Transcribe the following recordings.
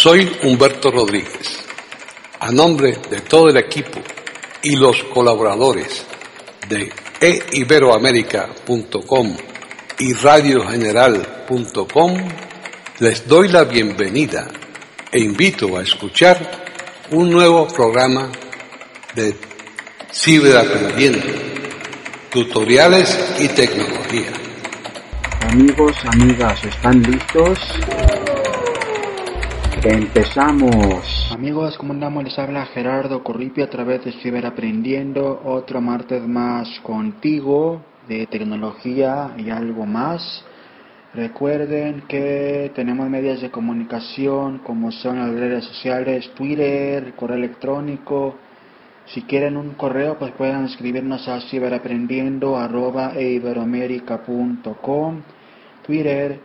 Soy Humberto Rodríguez. A nombre de todo el equipo y los colaboradores de eiberoamerica.com y radiogeneral.com, les doy la bienvenida e invito a escuchar un nuevo programa de Ciberaprendiendo, tutoriales y tecnología. Amigos, amigas, ¿están listos? ¡Empezamos! Amigos, ¿cómo andamos? Les habla Gerardo Corripio a través de Ciberaprendiendo, otro martes más contigo de tecnología y algo más. Recuerden que tenemos medios de comunicación como son las redes sociales, Twitter, correo electrónico. Si quieren un correo, pues pueden escribirnos a ciberaprendiendo@eiberoamerica.com, Twitter,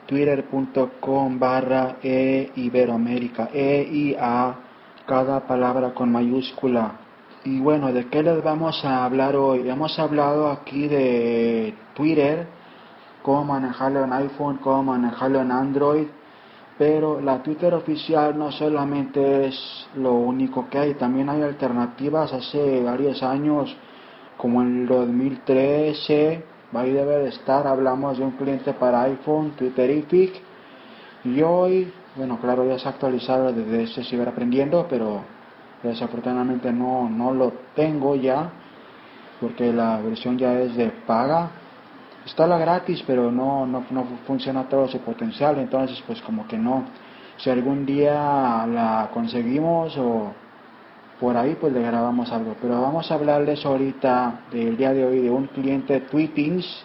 twitter.com/eiberoamerica, EIA, cada palabra con mayúscula. Y bueno, ¿de qué les vamos a hablar hoy? Hemos hablado aquí de Twitter, cómo manejarlo en iPhone, cómo manejarlo en Android, pero la Twitter oficial no solamente es lo único que hay, también hay alternativas. Hace varios años, como en el 2013, ahí debe de estar, hablamos de un cliente para iPhone, Twitterific, y hoy, bueno, claro, ya se ha actualizado desde este Ciberaprendiendo, pero desafortunadamente no lo tengo ya, porque la versión ya es de paga. Está la gratis, pero no funciona todo su potencial, entonces pues como que no. Si algún día la conseguimos o por ahí, pues le grabamos algo. Pero vamos a hablarles ahorita del día de hoy de un cliente Tweetings,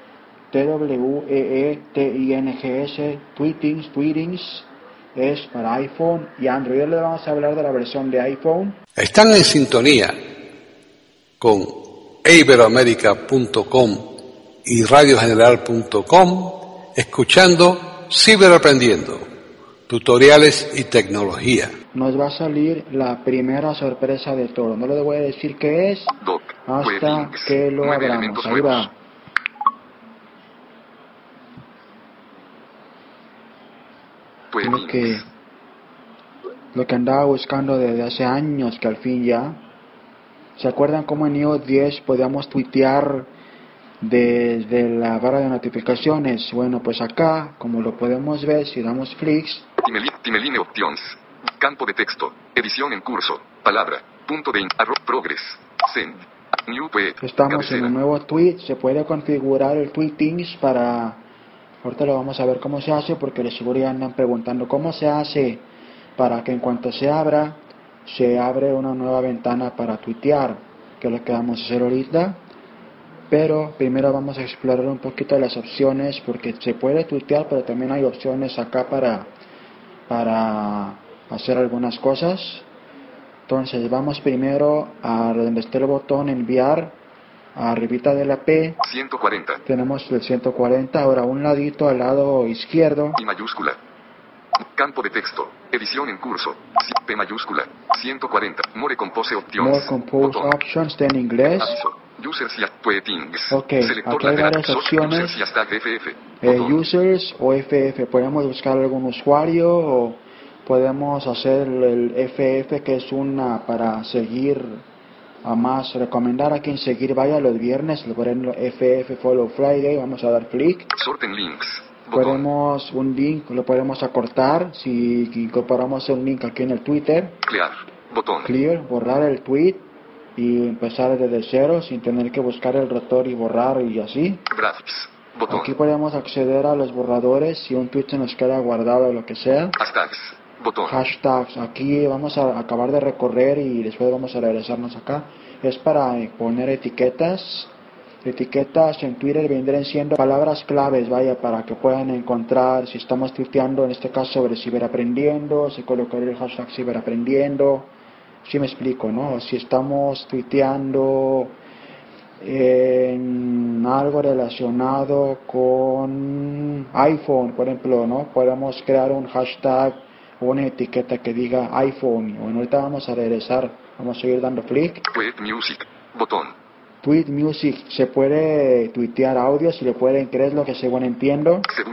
Tweetings, Tweetings, es para iPhone y Android. Hoy les vamos a hablar de la versión de iPhone. Están en sintonía con eiberoamerica.com y radiogeneral.com, escuchando Ciberaprendiendo, tutoriales y tecnología. Nos va a salir la primera sorpresa de todo. No les voy a decir qué es hasta que lo abramos. Ahí va. Lo que andaba buscando desde hace años, que al fin ya. ¿Se acuerdan cómo en iOS 10 podíamos tuitear desde la barra de notificaciones? Bueno, pues acá, como lo podemos ver, si damos clics, Timeline Options, campo de texto, edición en curso, palabra, punto de progress, send, new tweet, estamos cabecera. en un nuevo tweet. Se puede configurar el Tweetings para... Ahorita lo vamos a ver cómo se hace, porque de seguro ya andan preguntando cómo se hace para que en cuanto se abra, se abre una nueva ventana para tuitear, que es lo que vamos a hacer ahorita. Pero primero vamos a explorar un poquito las opciones, porque se puede tuitear, pero también hay opciones acá para hacer algunas cosas. Entonces vamos primero a donde esté el botón enviar, arribita de la P 140. tenemos el 140, ahora a un ladito al lado izquierdo, Y mayúscula. Campo de texto, edición en curso, P mayúscula, 140, More Compose Options, More Compose botón. Options, está en inglés. Aviso, users y tweetings, Ok, selector aquí hay lateral, varias opciones. users y hasta FF, botón. Users o FF, podemos buscar algún usuario o podemos hacer el FF, que es una para seguir a más, recomendar a quien seguir vaya los viernes, le ponemos FF Follow Friday, vamos a dar clic. Sorten links, botón. Podemos un link, lo podemos acortar, si incorporamos un link aquí en el Twitter, Clear, botón. clear, borrar el tweet y empezar desde cero sin tener que buscar el rotor y borrar y así. Graphics, botón. Aquí podemos acceder a los borradores si un tweet se nos queda guardado o lo que sea. Hashtags, botón. Hashtags, aquí vamos a acabar de recorrer y después vamos a regresarnos acá. Es para poner etiquetas. Etiquetas en Twitter vendrían siendo palabras claves, vaya, para que puedan encontrar si estamos tuiteando, en este caso sobre ciberaprendiendo, se colocaría el hashtag ciberaprendiendo. Si me explico, ¿no? Si estamos tuiteando en algo relacionado con iPhone, por ejemplo, ¿no? Podemos crear un hashtag o una etiqueta que diga iPhone. Bueno, ahorita vamos a regresar, vamos a seguir dando clic. Tweet Music, botón. Tweet Music, se puede tuitear audio, si le pueden creer lo que según entiendo. Cedule,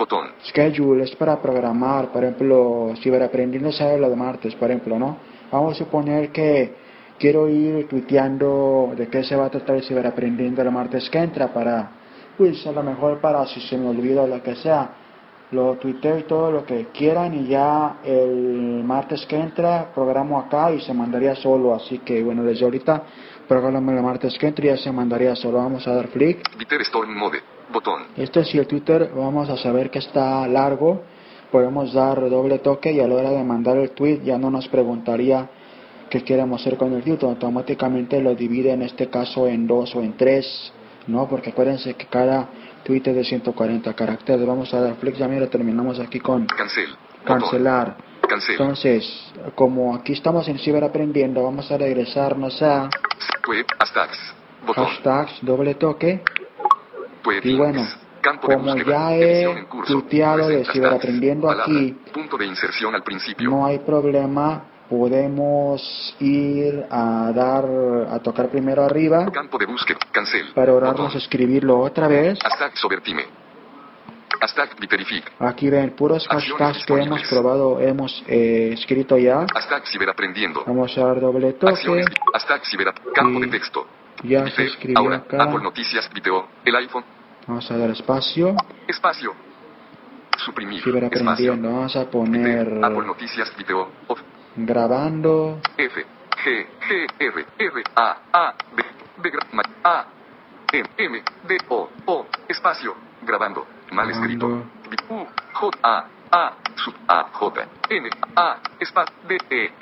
Botón. Schedule es para programar, por ejemplo, Ciberaprendiendo sale los martes, por ejemplo, ¿no? Vamos a suponer que quiero ir tuiteando de qué se va a tratar el Ciberaprendiendo el martes que entra para, pues a lo mejor para si se me olvida o lo que sea, lo tuiteo y todo lo que quieran y ya el martes que entra programo acá y se mandaría solo, así que bueno, desde ahorita programo el martes que entra y ya se mandaría solo. Vamos a dar clic. Twitter Storm Mode. Botón. Si el Twitter vamos a saber que está largo, podemos dar doble toque y a la hora de mandar el tweet ya no nos preguntaría qué queremos hacer con el tweet, automáticamente lo divide en este caso en 2 o en 3, ¿no? Porque acuérdense que cada tweet es de 140 caracteres. Vamos a dar clic, ya mira, terminamos aquí con cancelar. Cancel. Entonces, como aquí estamos en Ciberaprendiendo, vamos a regresarnos a hashtags. Botón. hashtags, doble toque. Y bueno, Campo de como búsqueda, ya edición en he curso, tuiteado de presenta Ciberaprendiendo hashtags, palabra, aquí, punto de inserción al principio. no hay problema, podemos ir a tocar primero arriba Campo de búsqueda, cancel. para ahorrarnos Botón. escribirlo otra vez. Hashtag Sobertime. Hashtag Twitterific. Aquí ven puros Acciones hashtags que hemos disponibles. probado, hemos escrito ya. Hashtag Ciberaprendiendo. Vamos a dar doble toque. Acciones. Hashtag Campo Y de texto. ya se Twitter, escribió ahora, acá. Apple Noticias, video, el iPhone, Vamos a dar espacio. espacio. Suprimir. Ciberaprendiendo. Espacio. Vamos a poner Twitter, Apple Noticias, video, off. grabando. F, G, G, R, A, B, A, M, D, O, espacio, grabando, mal escrito, U, J, A, sub, A, J, N, A, espacio, D,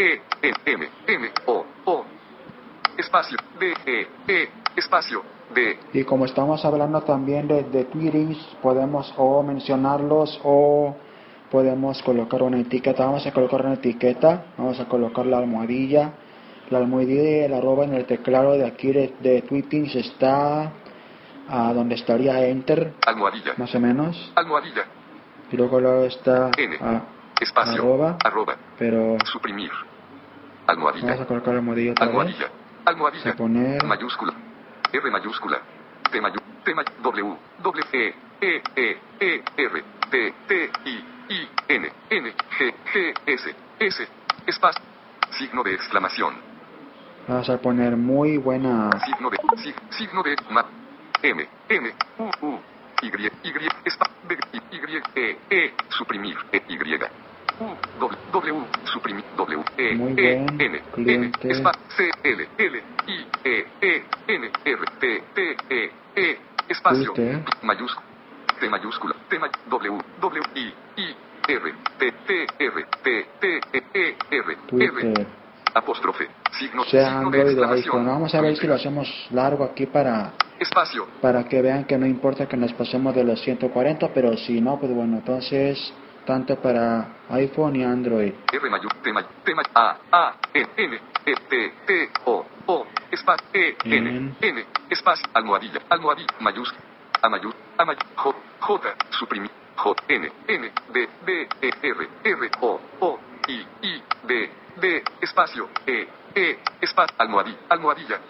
M, O, espacio, D, espacio, D. Y como estamos hablando también de tweetings, podemos o mencionarlos o podemos colocar una etiqueta. Vamos a colocar una etiqueta, vamos a colocar la almohadilla y el arroba en el teclado de aquí de tweetings está donde estaría enter, Almohadilla. más o menos. Almohadilla. Y luego está N. Espacio. arroba, pero Suprimir. Almohadilla. vamos a colocar la almohadilla otra vez. Almohadilla. Almohadilla. Vamos a poner Mayúscula. R mayúscula. T W. W. R. T. I. N. G. S. Espacio. Signo de exclamación. vamos a poner muy buena. Signo de M. U. Y. Suprimir. Y. W. Suprimir. W. Muy bien, N. cliente. C. L. I. N. R. T. Espacio. Twitter. Mayúscula. T mayúscula. W. I. R. T. R. Twitter. Apóstrofe. Signo Sea de Android o exclamación. iPhone. Vamos a ver si lo hacemos largo aquí Espacio. para que vean que no importa que nos pasemos de los 140, pero si no, pues bueno, entonces tanto para iPhone y Android. R mayúscula. T A. N. T. O. Espacio. N. Espacio. Almohadilla. Mayúscula. J. Suprimir. J. N. D. R. O. I. D. Espacio. Espacio. Almohadilla.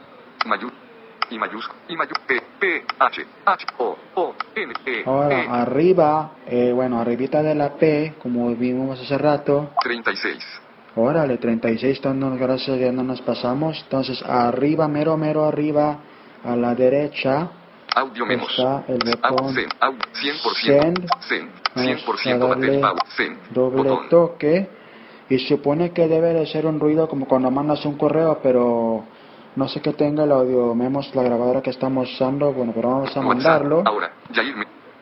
P. H. O. N. Ahora arriba, arribita de la P, como vimos hace rato. 36. Órale, 36, gracias a Dios no nos pasamos. Entonces arriba, mero arriba, a la derecha, Audio memos. está el botón 100%. Send. 100% batería power. Send. doble Botón. toque. Y supone que debe de ser un ruido como cuando mandas un correo, pero no sé qué tenga el audio memos, la grabadora que estamos usando. Bueno, pero vamos a mandarlo. Ahora, Jair.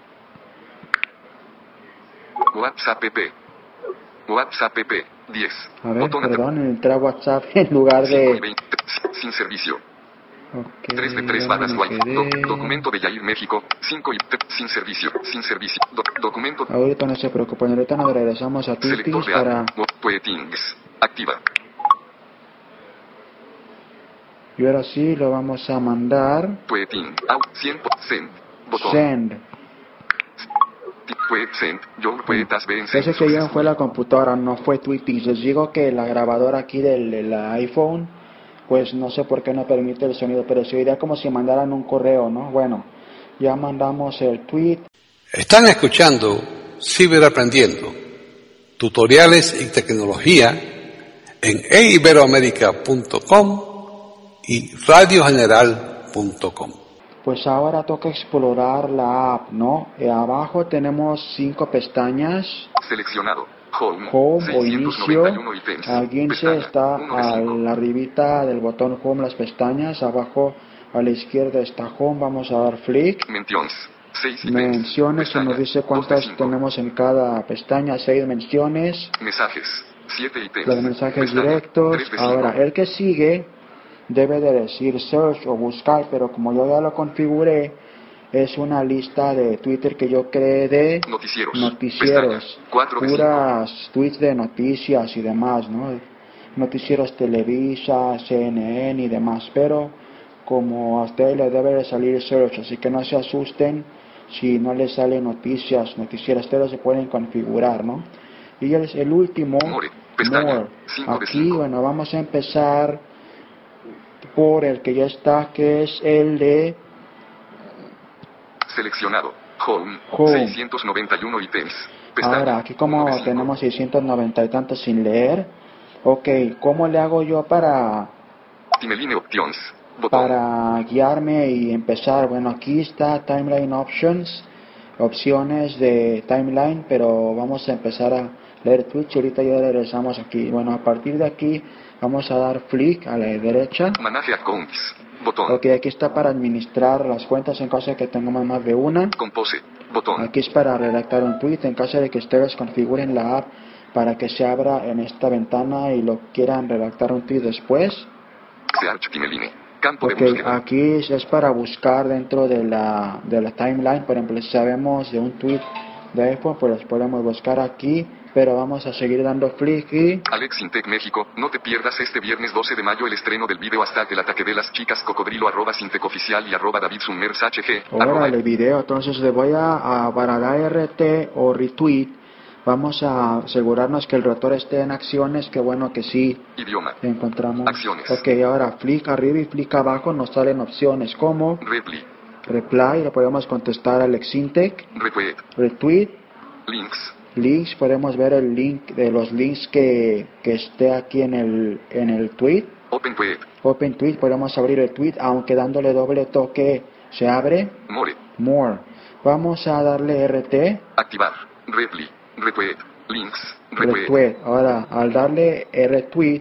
WhatsApp PP. 10. A ver, Botón de perdón, entré a WhatsApp en lugar 5 y de... 20. Sin servicio. Ok, 3 de 3 ya barras me Wi-Fi. quedé. Documento de Yair México. 5 y sin servicio. Documento. Ahorita no se preocupen, ahorita nos regresamos a Selector Tweetings de para... Tweetings. Activa. Y ahora sí lo vamos a mandar. Tweeting. 100%. Send. Botón. Send. Send. Yo puedas ver en Ese que yo fue la computadora, no fue Tweetings. Les digo que la grabadora aquí del iPhone, pues no sé por qué no permite el sonido, pero se oiría como si mandaran un correo, ¿no? Bueno, ya mandamos el tweet. Están escuchando Ciberaprendiendo, tutoriales y tecnología en eiberoamerica.com y radiogeneral.com. Pues ahora toca explorar la app, ¿no? Abajo tenemos 5 pestañas. Seleccionado. Home. Home o inicio. 691 ítems. Alguien Pestaña, está 1 de a 5. la arribita del botón Home, las pestañas. Abajo a la izquierda está Home. Vamos a dar flick. Mentions. 6 ítems. Menciones, se Pestaña, nos dice 2 de cuántas 5. tenemos en cada pestaña. 6 menciones. Mensajes. 7 ítems. Los mensajes Pestaña, directos. 3 de 5. Ahora, el que sigue debe de decir search o buscar, pero como yo ya lo configuré, es una lista de Twitter que yo creé de Noticieros. Pestaña, 4 de 5. puras tweets de noticias y demás, ¿no? Noticieros Televisa, CNN y demás, pero como a ustedes les debe de salir search, así que no se asusten si no les salen noticieros, ustedes se pueden configurar, ¿no? Y el último, More. Pestaña, More. 5 de Aquí, 5. bueno, vamos a empezar por el que ya está, que es el de Seleccionado. Home. Home. 691 ítems. Pestaña, Ahora, aquí 1 como de 5. tenemos 690 y tantos sin leer, ok, ¿cómo le hago yo para Timeline Options. Botón. guiarme y empezar? Bueno, aquí está Timeline Options, opciones de timeline, pero vamos a empezar a leer tweets y ahorita ya regresamos aquí. Bueno, a partir de aquí vamos a dar flick a la derecha. Manage Accounts. Botón. Ok, aquí está para administrar las cuentas en caso de que tengamos más de una. Compose. Botón. Aquí es para redactar un tweet en caso de que ustedes configuren la app para que se abra en esta ventana y lo quieran redactar un tweet después. Search Timeline. Campo Ok, de búsqueda. aquí es para buscar dentro de la timeline. Por ejemplo, si sabemos de un tweet de iPhone, pues los podemos buscar aquí, pero vamos a seguir dando flick y Alex Intec México, no te pierdas este viernes 12 de mayo el estreno del video hasta el ataque de las chicas cocodrilo @Sintec oficial y @David Summers HG. órale video. Entonces le voy a para dar RT o retweet, vamos a asegurarnos que el rotor esté en acciones, que bueno que sí Idioma. encontramos. Acciones. Ok, ahora flick arriba y flick abajo nos salen opciones como Reply. reply, le podemos contestar al Exintec, Retweet. retweet, Links. links, podemos ver el link de los links que esté aquí en el tweet. Open Tweet. Open tweet, podemos abrir el tweet, aunque dándole doble toque se abre. More. More. Vamos a darle RT, Activar. Reply. Retweet. Links. Retweet. retweet. Ahora, al darle retweet,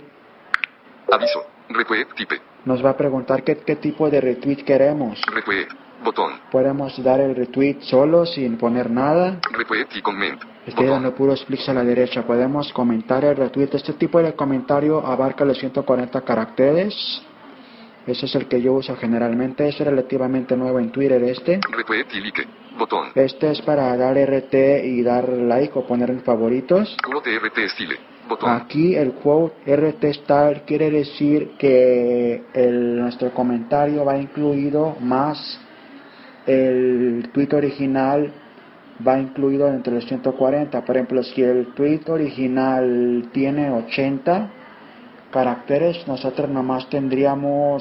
Aviso. Retweet type. nos va a preguntar qué tipo de retweet queremos. Retweet. Botón. Podemos dar el retweet solo, sin poner nada. Retweet y comment. Estoy dando puros clics a la derecha. Podemos comentar el retweet. Este tipo de comentario abarca los 140 caracteres. Ese es el que yo uso generalmente. Es relativamente nuevo en Twitter este. Retweet y like. Botón. Este es para dar RT y dar like o poner en favoritos. Quote RT style. Botón. Aquí el quote RT style quiere decir que nuestro comentario va incluido más el tweet original va incluido entre los 140. Por ejemplo, si el tweet original tiene 80 caracteres, nosotros nomás tendríamos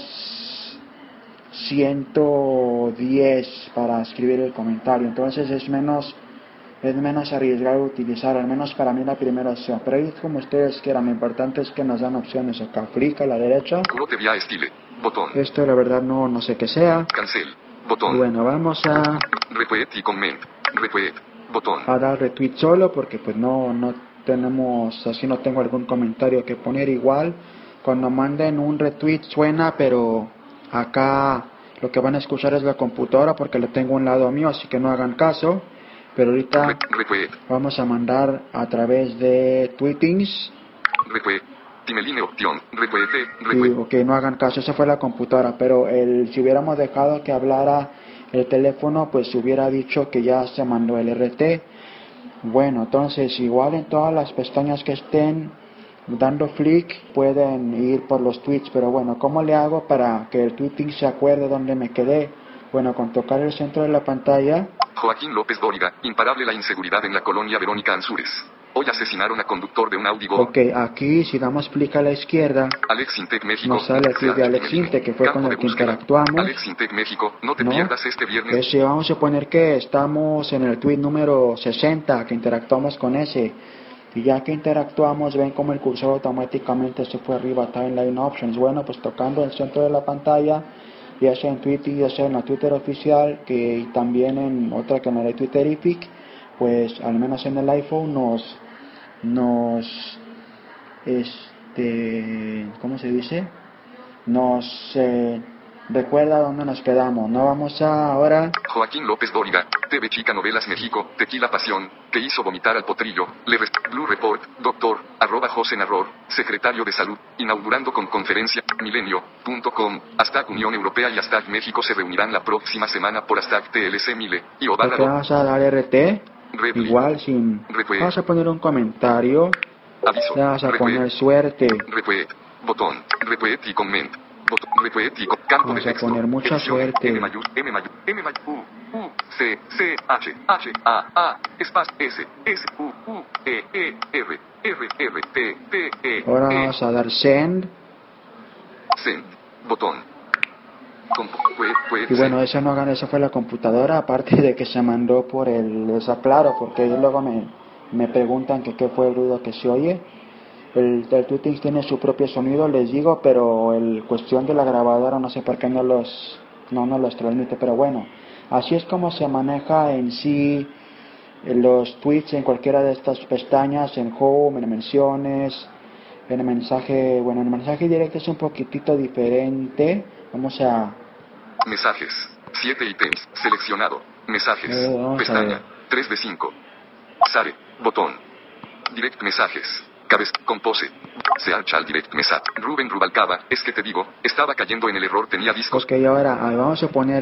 110 para escribir el comentario. Entonces es menos arriesgado utilizar, al menos para mí, la primera opción. Pero ahí como ustedes quieran, lo importante es que nos dan opciones acá. Flick a la derecha. Quote via style. Botón. Esto la verdad no sé qué sea. Cancel. Botón. Bueno, vamos a Retweet y comment. Retweet. Botón. dar retweet solo porque pues no tenemos, así no tengo algún comentario que poner. Igual cuando manden un retweet suena, pero acá lo que van a escuchar es la computadora porque lo tengo a un lado mío, así que no hagan caso. Pero ahorita Retweet. vamos a mandar a través de tweetings. Retweet. Timeline opción. Retweet. Sí, Retweet. ok, no hagan caso, esa fue la computadora, pero si hubiéramos dejado que hablara el teléfono, pues se hubiera dicho que ya se mandó el RT. Bueno, entonces igual en todas las pestañas que estén dando flick pueden ir por los tweets, pero bueno, ¿cómo le hago para que el tweeting se acuerde dónde me quedé? Bueno, con tocar el centro de la pantalla. Joaquín López Dóriga, imparable la inseguridad en la colonia Verónica Ansúrez. Hoy asesinaron a conductor de un Audi Go. Ok, aquí si damos clic a la izquierda, Alex Intec México. nos sale aquí de Alex Intec, que fue Campo con de el que búsqueda. interactuamos. Alex Intec México, no te ¿No? pierdas este viernes. Ese, vamos a poner que estamos en el tweet número 60, que interactuamos con ese. Y ya que interactuamos, ven como el cursor automáticamente se fue arriba a Timeline Options. Bueno, pues tocando el centro de la pantalla, ya sea en Twitter, ya sea en la Twitter oficial, que y también en otra que me da Twitterific, pues al menos en el iPhone ¿cómo se dice? Nos recuerda dónde nos quedamos. No vamos a ahora. Joaquín López Dóriga, TV Chica Novelas México, Tequila Pasión, que hizo vomitar al potrillo, Blue Report, doctor, @José Narror, secretario de Salud, inaugurando con conferencia, milenio.com, #Unión Europea y #México se reunirán la próxima semana por #TLC Mile, y Porque Ovalado. vamos a dar RT, Repli. igual sin. Repuet. Vamos a poner un comentario. Aviso. Le vamos a Repuet. poner suerte. Repuet. Botón. Repuet y comment. Botón. Repuet y campo Vamos de a texto. poner mucha Edición. suerte. M U C C H A espacio S U E R T T E. Ahora vamos a dar send. Send. Botón. Y bueno, eso no gana, eso fue la computadora, aparte de que se mandó por el desaclaro, porque luego me preguntan que qué fue el ruido que se oye. El Twitch tiene su propio sonido, les digo, pero el cuestión de la grabadora no sé por qué no nos los transmite, pero bueno, así es como se maneja en sí los tweets en cualquiera de estas pestañas, en Home, en menciones, en el mensaje, bueno, en el mensaje directo es un poquitito diferente. Vamos a mensajes. 7 ítems. Seleccionado. Mensajes. vamos a Pestaña. ver. 3 de 5. Sare. Botón. Direct mensajes. Cabeza. Compose. Search al direct message. Rubén Rubalcaba. Es que te digo, estaba cayendo en el error, tenía discos. Ok, ahora vamos a poner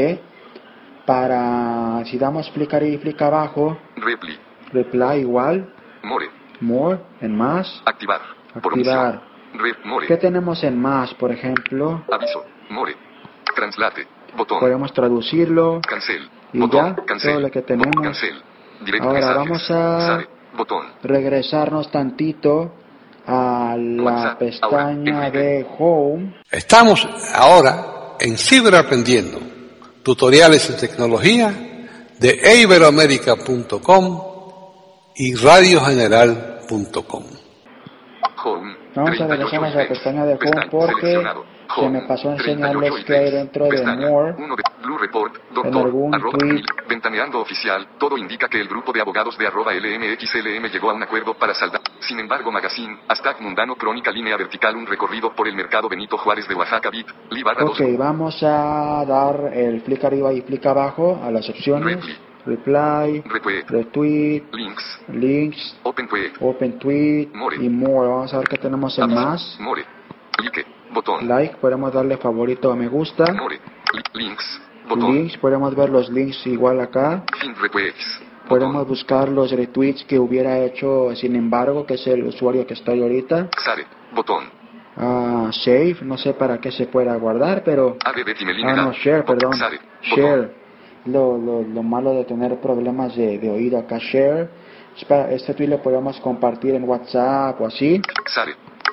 para, si damos clic arriba y clic abajo, Repli. reply igual, More. more, en más, Activar. Por activar. omisión. More. ¿Qué tenemos en más, por ejemplo? Aviso. More. Translate. Botón. Podemos traducirlo Cancel. y Botón. ya, Cancel. todo lo que tenemos. Botón. Cancel. Direct Ahora mensajes. vamos a Sare. Botón. regresarnos tantito a la WhatsApp, pestaña ahora, de Home. Estamos ahora en Ciberaprendiendo, tutoriales en tecnología de iberoamerica.com y radiogeneral.com. Home. Vamos a regresarnos a la pestaña de Home porque se me pasó a enseñarles que hay dentro de More. Blue Report, En doctor, algún tweet. ventaneando oficial, todo indica que el grupo de abogados de @LMXLM llegó a un acuerdo para saldar. Sin embargo, Magazine, #Mundano Crónica Línea Vertical, un recorrido por el mercado Benito Juárez de Oaxaca, bit, /2. Ok, vamos a dar el clic arriba y clic abajo a las opciones. Reply, retweet, links, open tweet y more. Vamos a ver qué tenemos en más. More, like, botón. Like, podemos darle favorito a me gusta. More, links, botón. Links, podemos ver los links igual acá. Retweets, Podemos buscar los retweets que hubiera hecho, sin embargo, que es el usuario que está ahí ahorita. Sare, botón. Save, no sé para qué se pueda guardar, pero... no, share, perdón. Share. Lo malo de tener problemas de oído acá, share. Este tweet lo podemos compartir en WhatsApp o así. Sare,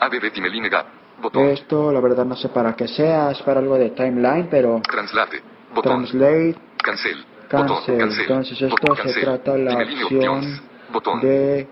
esto, la verdad, no sé para qué sea, es para algo de timeline, pero... Translate, botón. Translate. Cancel. Cancel. Entonces esto se trata la opción de...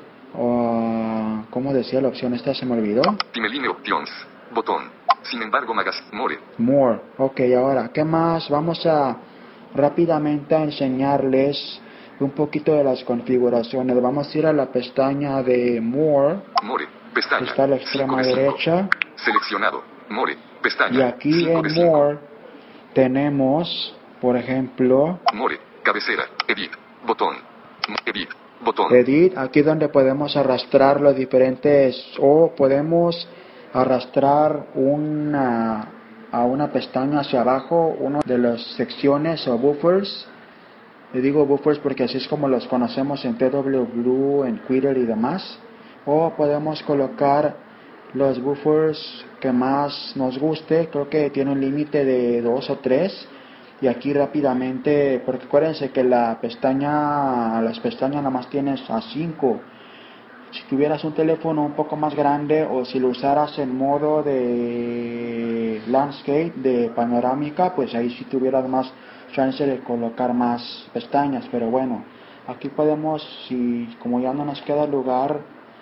¿cómo decía la opción esta? Se me olvidó. Timeline Options. Botón. Sin embargo, More. More. Ok, ahora, ¿qué más? Vamos a rápidamente a enseñarles un poquito de las configuraciones. Vamos a ir a la pestaña de More. More. Pestaña. Está a la extrema derecha. Seleccionado. More. Pestaña. Y aquí en More tenemos, por ejemplo... More. Cabecera. Edit. Botón. Edit. Botón. Edit, aquí donde podemos arrastrar los diferentes, o podemos arrastrar a una pestaña hacia abajo, una de las secciones o buffers. Le digo buffers porque así es como los conocemos en TW en Twitter y demás. O podemos colocar los buffers que más nos guste, creo que tiene un límite de 2 o 3. Y aquí rápidamente, porque acuérdense que las pestañas nada más tienes a 5. si tuvieras un teléfono un poco más grande o si lo usaras en modo de landscape, de panorámica, pues ahí sí tuvieras más chance de colocar más pestañas. Pero bueno, aquí podemos, si como ya no nos queda lugar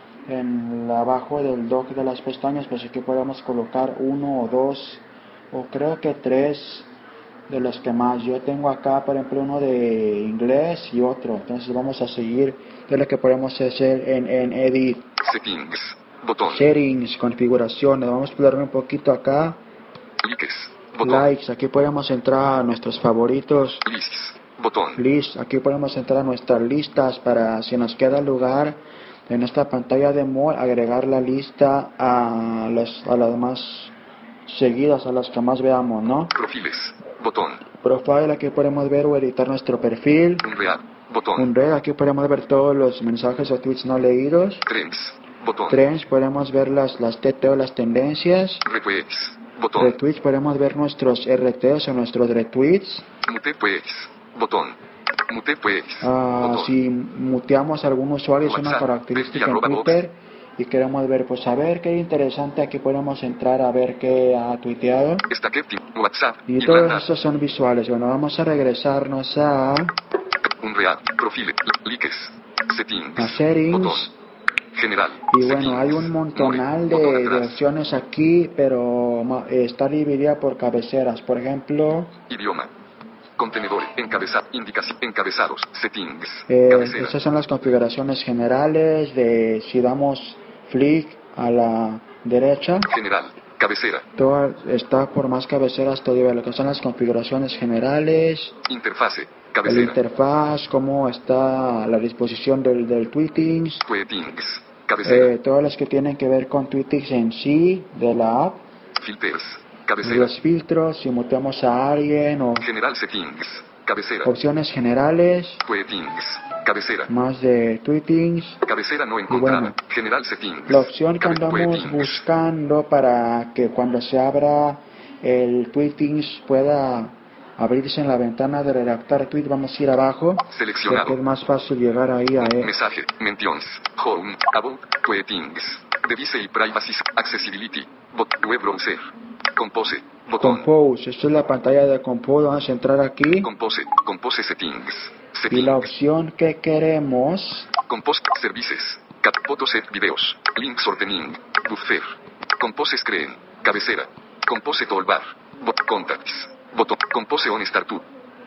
abajo del dock de las pestañas, pues aquí podemos colocar uno o dos o creo que tres de los que más. Yo tengo acá, por ejemplo, uno de inglés y otro. Entonces vamos a seguir de lo que podemos hacer en Edit. Settings. Botón. Settings, configuraciones. Vamos a explorar un poquito acá. Likes. Botón. Likes. Aquí podemos entrar a nuestros favoritos. Lists. Botón. Lists. Aquí podemos entrar a nuestras listas para, si nos queda lugar en esta pantalla de More, agregar la lista a las más seguidas, a las que más veamos, ¿no? Perfiles. Botón. Profile, aquí podemos ver o editar nuestro perfil. Unreal. Botón. Unread, aquí podemos ver todos los mensajes o tweets no leídos. Trends. Botón. Trends, podemos ver las TT o las tendencias. Retweets. Botón. Retweets, podemos ver nuestros RTs o nuestros retweets. Mute pues. Botón. Mute pues. Botón. Si muteamos a algún usuario, es una WhatsApp, característica bestia, en Twitter y queremos ver, pues a ver qué interesante, aquí podemos entrar a ver qué ha tuiteado. Stacketting. WhatsApp. Y todos Irlanda. estos son visuales. Bueno, vamos a regresarnos a Unreal. Profile. Likes. Settings. A settings. Botón. General. Y bueno, Settings. hay un montonal de More. Botón atrás. opciones aquí, pero está dividida por cabeceras. Por ejemplo, Idioma. Contenedores. Encabezados. Settings. Cabecera. esas son las configuraciones generales de si damos flick a la derecha. General. Cabecera. Todo está por más cabeceras todavía. Lo que son las configuraciones generales, Interfase. el Cabecera. interfaz, cómo está la disposición del tweetings, Tweetings. Cabecera. todas las que tienen que ver con tweetings en sí de la app. Filters. Cabecera. Los filtros, si muteamos a alguien o General settings. Cabecera. opciones generales, Tweetings. Cabecera. más de tweetings. Cabecera no encontrada. bueno, General settings. La opción que andamos Tweetings. buscando para que cuando se abra el tweetings pueda abrirse en la ventana de redactar tweet, vamos a ir abajo, Seleccionado. porque es más fácil llegar ahí a él. Mensaje. Mentions. Home. About. Tweetings. Device y privacy. Accessibility. Web browser. Compose. Botón. Compose, esta es la pantalla de Compose, vamos a entrar aquí Compose. Compose settings. y la Settings. opción que queremos, Compose services. Cat photos set videos. Link sortening. Buffer. Compose screen. Cabecera. Compose toolbar. Contacts. Botón. Compose on startup.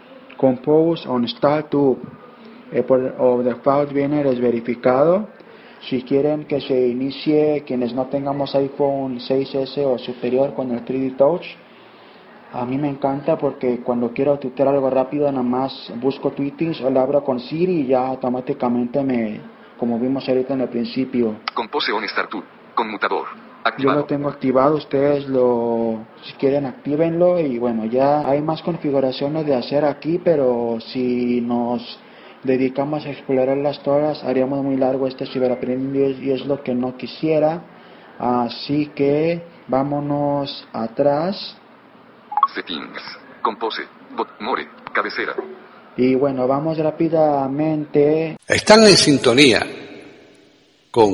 Compose on Startup, por default viene desverificado. Si quieren que se inicie, quienes no tengamos iPhone 6S o superior con el 3D Touch, a mí me encanta porque cuando quiero tuitear algo rápido nada más busco tweetings o lo abro con Siri y ya automáticamente como vimos ahorita en el principio. Compose on startup. Conmutador. Yo Activado. lo tengo activado, ustedes si quieren actívenlo y bueno, ya hay más configuraciones de hacer aquí, pero si nos dedicamos a explorarlas todas, haríamos muy largo este ciberaprendiz y es lo que no quisiera. Así que vámonos atrás. Settings. Compose. More. Cabecera. Y bueno, vamos rápidamente. Están en sintonía con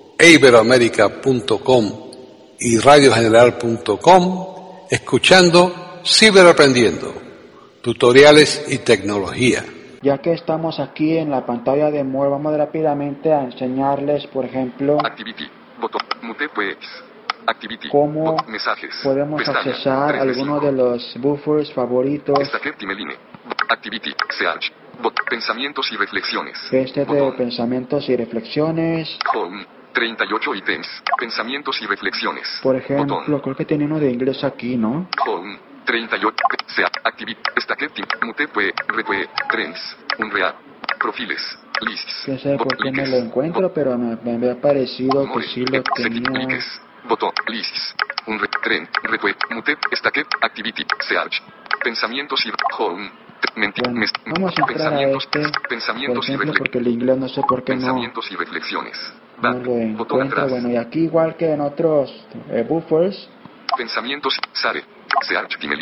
iberoamerica.com y radiogeneral.com escuchando Ciberaprendiendo, tutoriales y tecnología. Ya que estamos aquí en la pantalla de More, vamos rápidamente a enseñarles, por ejemplo, Activity. Botón. Mute pues. Activity. cómo Mensajes. podemos Pestaña. accesar 3 de algunos 5. de los buffers favoritos. Stacker Timeline. Activity. Search. Pensamientos y reflexiones. Este de Botón. pensamientos y reflexiones. Home. 38 ítems. Pensamientos y reflexiones. Por ejemplo, Botón. creo que tiene uno de inglés aquí, ¿no? Home. 38. Activity. Stacker Mute pues. Retweet. Trends. Unreal. Profiles. Lists. No sé por qué no Likes. lo encuentro, pero me ha parecido que More. sí lo tenía. Likes. Botón. Lists. Trend. Retweet. Mute. Stacker. Activity. Search. Pensamientos y home. Bueno, vamos a entrar a este, por Pensamientos y ejemplo, porque el inglés no sé por qué Pensamientos y reflexiones. no Back. lo Botón encuentro. atrás. Bueno, y aquí igual que en otros buffers, Pensamientos. Sare. Search Timeline.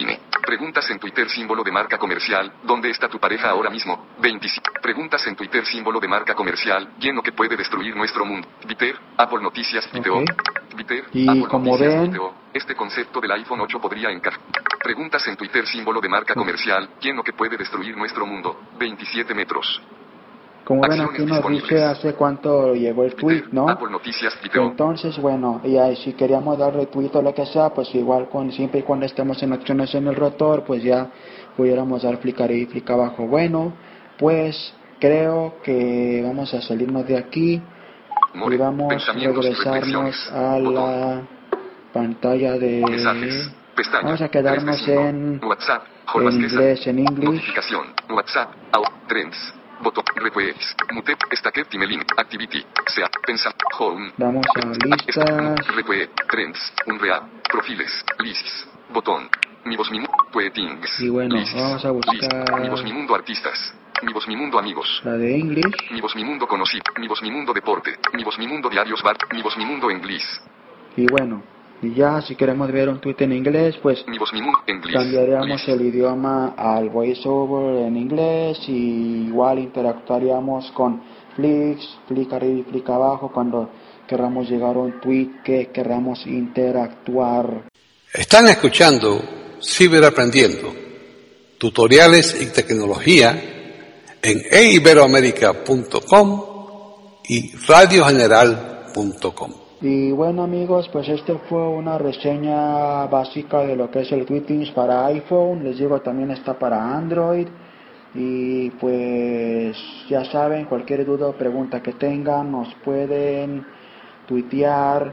Preguntas en Twitter símbolo de marca comercial, ¿dónde está tu pareja ahora mismo? 25. Preguntas en Twitter símbolo de marca comercial, lleno que puede destruir nuestro mundo. Twitter, Apple Noticias, Video. Twitter, Y Apple como Noticias, ven, Video. Este concepto del iPhone 8 podría encajar. Preguntas en Twitter símbolo de marca comercial, lleno que puede destruir nuestro mundo. 27 metros. como ven Acciones aquí nos dice disponibles. hace cuánto llegó el tweet, ¿no? Apple Noticias, Video. Entonces, bueno, y ahí si queríamos dar retweet o lo que sea, pues igual siempre y cuando estemos en acciones en el rotor, pues ya pudiéramos dar clic arriba y clic abajo. Bueno, pues creo que vamos a salirnos de aquí More. y vamos a Pensamientos y regresarnos reflexiones. a la pantalla de... Mensajes. Pestaña. Vamos a quedarnos 3 de 5. en WhatsApp. en inglés. Notificación. WhatsApp. Trends. Botón. Requests. Mute. Stacket. Timelin. Activity. Sea. Pensa. Home. Vamos a listas. Request. Trends. Unreal. Profiles. Lists. Botón. Mi voz, mi mundo. Tweetings. Y bueno, Lists. vamos a buscar- Lists. Mi voz, mi mundo artistas. Mi voz, mi mundo amigos. La de English. Mi voz, mi mundo conocido. Mi voz, mi mundo deporte. Mi voz, mi mundo diarios bar. Mi voz, mi mundo inglés. Y bueno, y ya si queremos ver un tweet en inglés, pues Mi voz, mi mundo inglés. cambiaríamos Lists. el idioma al voiceover en inglés y igual interactuaríamos con clic arriba y clic abajo cuando queramos llegar a un tweet que queramos interactuar. Están escuchando Ciberaprendiendo, tutoriales y tecnología en eiberoamerica.com y radiogeneral.com. Y bueno amigos, pues este fue una reseña básica de lo que es el Tweetings para iPhone. Les digo, también está para Android. Y pues ya saben, cualquier duda o pregunta que tengan nos pueden tuitear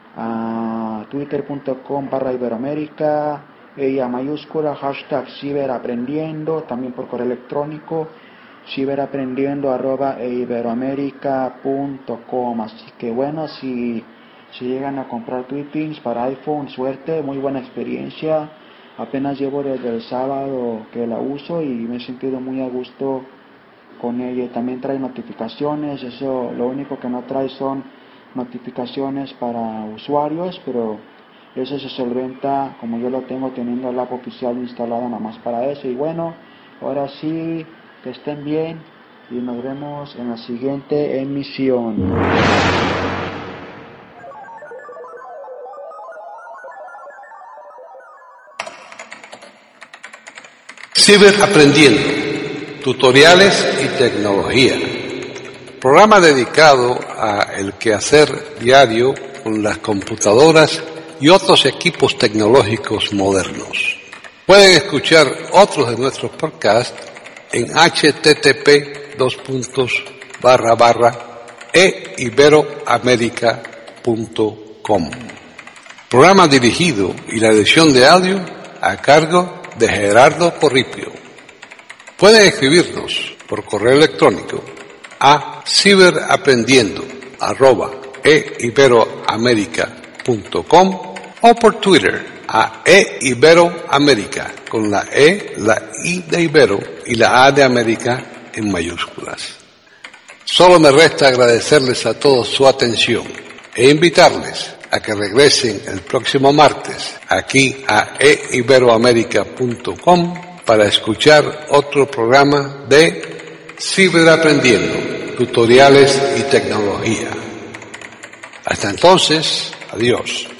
a twitter.com/iberoamerica, ella mayúscula, hashtag ciberaprendiendo, también por correo electrónico ciberaprendiendo@iberoamerica.com. Así que bueno, si llegan a comprar Tweetings para iPhone, suerte, muy buena experiencia. Apenas llevo desde el sábado que la uso y me he sentido muy a gusto con ella. También trae notificaciones, eso lo único que no trae son notificaciones para usuarios, pero eso se solventa como yo lo tengo teniendo la app oficial instalada nada más para eso. Y bueno, ahora sí, que estén bien y nos vemos en la siguiente emisión. Ciberaprendiendo, tutoriales y tecnología. Programa dedicado a el quehacer diario con las computadoras y otros equipos tecnológicos modernos. Pueden escuchar otros de nuestros podcasts en http://eiberoamerica.com. Programa dirigido y la edición de audio a cargo de Gerardo Corripio. Pueden escribirnos por correo electrónico a ciberaprendiendo@eiberoamerica.com o por Twitter a eiberoamerica con la E, la I de Ibero y la A de América en mayúsculas. Solo me resta agradecerles a todos su atención e invitarles a que regresen el próximo martes aquí a eiberoamerica.com para escuchar otro programa de Ciberaprendiendo, tutoriales y tecnología. Hasta entonces, adiós.